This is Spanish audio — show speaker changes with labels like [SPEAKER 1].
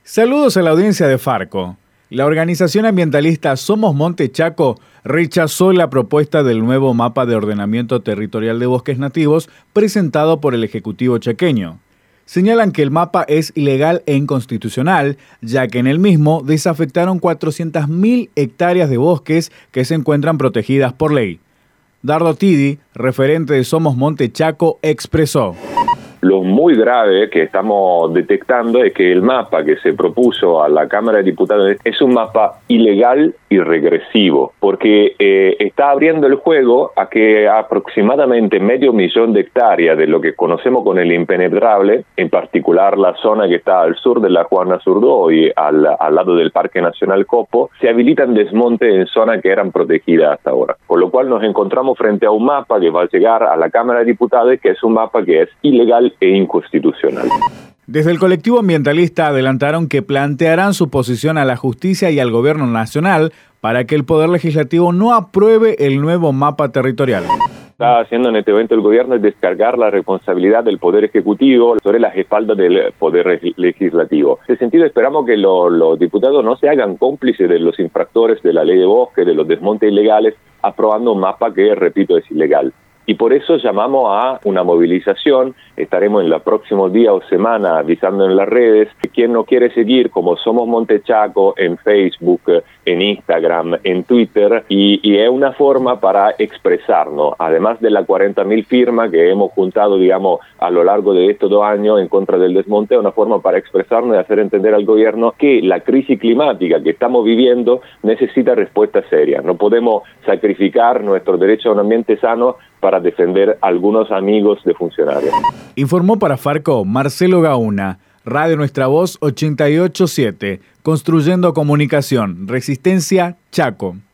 [SPEAKER 1] Saludos a la audiencia de Farco. La organización ambientalista Somos Monte Chaco rechazó la propuesta del nuevo mapa de ordenamiento territorial de bosques nativos presentado por el Ejecutivo chaqueño. Señalan que el mapa es ilegal e inconstitucional, ya que en el mismo desafectaron 400.000 hectáreas de bosques que se encuentran protegidas por ley. Dardo Tidi, referente de Somos Monte Chaco, expresó:
[SPEAKER 2] Lo muy grave que estamos detectando es que el mapa que se propuso a la Cámara de Diputados es un mapa ilegal y regresivo, porque está abriendo el juego a que aproximadamente 500.000 de hectáreas de lo que conocemos con el impenetrable, en particular la zona que está al sur de la Juana Zurdo y al lado del Parque Nacional Copo, se habilitan desmonte en zonas que eran protegidas hasta ahora. Con lo cual nos encontramos frente a un mapa que va a llegar a la Cámara de Diputados, que es un mapa que es ilegal e inconstitucional.
[SPEAKER 1] Desde el colectivo ambientalista adelantaron que plantearán su posición a la justicia y al gobierno nacional para que el Poder Legislativo no apruebe el nuevo mapa territorial.
[SPEAKER 2] Está haciendo en este evento el gobierno es descargar la responsabilidad del Poder Ejecutivo sobre las espaldas del Poder Legislativo. En ese sentido esperamos que los diputados no se hagan cómplices de los infractores de la ley de bosque, de los desmontes ilegales, aprobando un mapa que, repito, es ilegal. Y por eso llamamos a una movilización. Estaremos en los próximos días o semanas avisando en las redes que quien nos quiere seguir como Somos Monte Chaco en Facebook, en Instagram, en Twitter, y es una forma para expresarnos, además de las 40.000 firmas que hemos juntado, digamos, a lo largo de estos 2 años en contra del desmonte, es una forma para expresarnos y hacer entender al gobierno que la crisis climática que estamos viviendo necesita respuestas serias. No podemos sacrificar nuestro derecho a un ambiente sano para defender a algunos amigos de funcionarios.
[SPEAKER 1] Informó para Farco Marcelo Gauna, Radio Nuestra Voz 88.7, Construyendo Comunicación, Resistencia, Chaco.